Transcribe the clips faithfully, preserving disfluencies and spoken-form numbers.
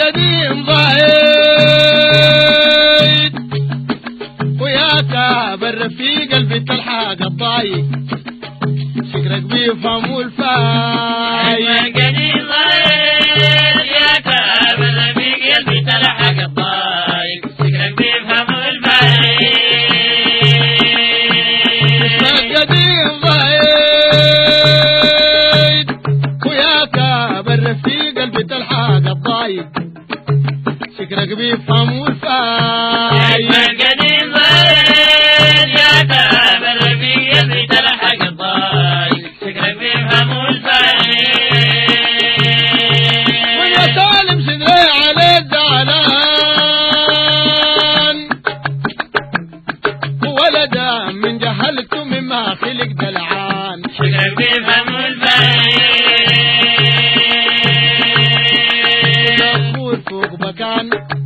قديم ضايد وياك بالرفيق قلبي تلحق الضايق فكرك بيفهموا الفايد قديم ضايد ياك بالرفيق قلبي تلحق الضايق فكرك بيفهموا الفايد قديم ضايد وياك بالرفيق قلبي تلحق الضايق فكرك بيفهموا الفايد قديم ضايد ياك بالرفيق قلبي تلحق الضايق فكرك بيفهموا الفايد ويا سالم صدري على الزعلان ولدا من جهلته مما خلق دلعان فكرك بيفهموا الفايد مقبول فوق مكان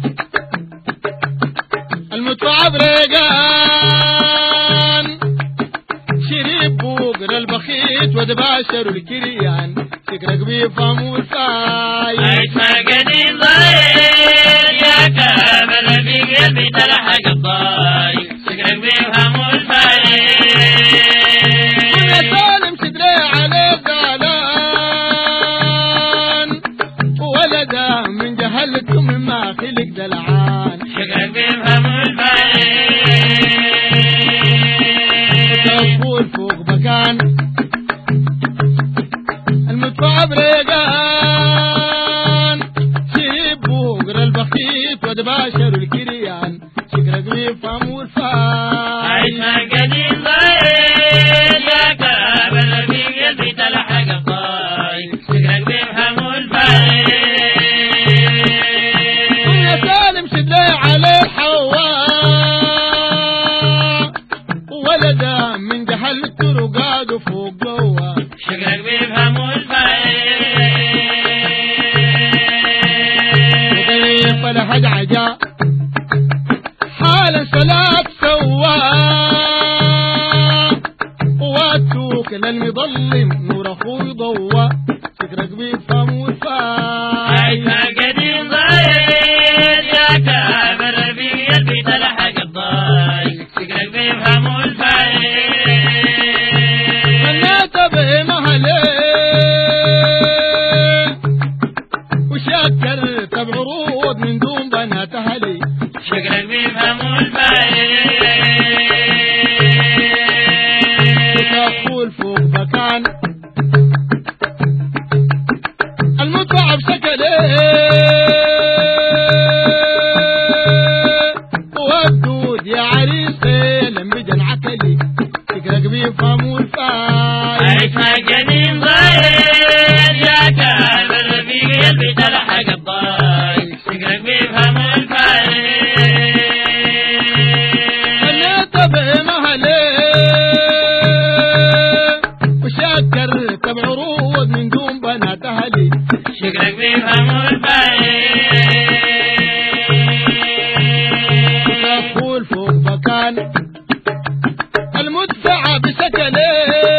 المتعب ريقان شريب بوقر البخيت ودباشر الكريان فكرك بيفهموا الفايد قديم ضايد ياك بالرفيق قلبي تلحق الضايق فكرك بيفهموا الفايد ويا سالم صدري على الزعلان ولدا من جهلته مما خلق دلعان فكرك بيفهموا الفايد مقبول فوق مكان المتعب ريقان شيب بوقر البخيت ودباشر الكريان فكرك بيفهموا الفايد قديم ضايد ياك بالرفيق قلبي تلحق الضايق فكرك بيفهموا الفايد ويا سالم صدري على الحواء ولدا من جهلته رقاده فوق جوا فكرك بيفهموا الفايد وضيف لحد عجا حالا صلاة سوا واتوك للمظلم نور اخوي ضوى فكرك بيفهموا الفايد قديم ضايد ياك بالرفيق قلبي تلحق الضايق فكرك بيفهموا الفايد منات بهمها ليه وشكرت بعروض من دون بنات اهلي فكرك بيفهموا الفايد تقول فوق مكان المتعب سكلي والدود يا عريس لم بجن عتلي فكرك بيفهموا الفايد قديم ضايد ياك بالرفيق قلبي تلحق الضايق فكرك بيفهموا الفايد خليت بهمها ليه وشكرت بعروض من دون بنات اهلي فكرك بيفهموا الفايد تقول فوق مكان المدفع بسكلي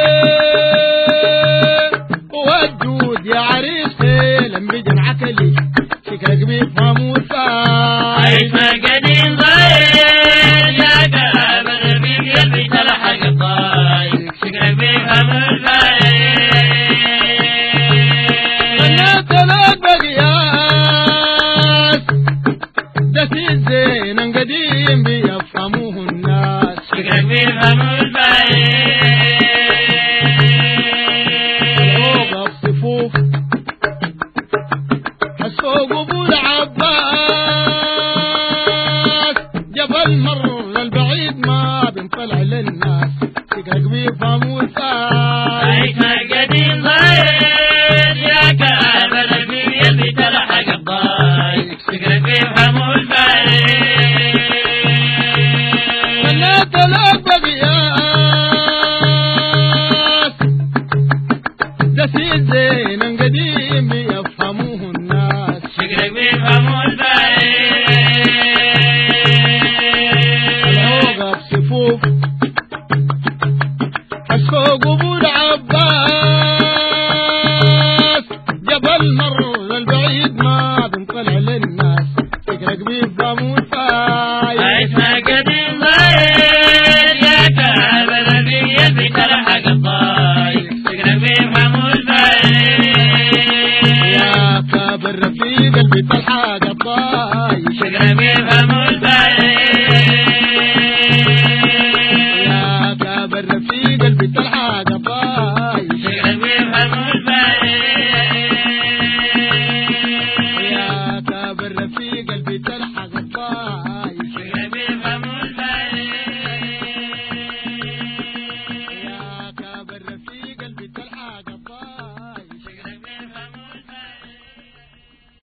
والدود يا عريس لم بجن عكلي فكرك بيفهموا الفايد قديم ضايد ياك بالرفيق قلبي تلحق الضايق فكرك بيفهموا الفايد خليت لك بقياس دسيس زينا قديم بيفهموه الناس فكرك بيفهموا الفايد فوق الصفوف حسوق ابو العباس جبل مر البعيد ما بنطلع للناس فكرك بيفهموا الفايد قديم ضايد ياك بالرفيق قلبي تلحق الضايق فكرك بيفهموا الفايد خليت لك بقياس دسيس زينا قديم بيفهموه الناس فكرك بيفهموا الفايد العوقة بصفوف حسوق ابو العباس جبل مر البعيد ما بنطلع للناس في ترى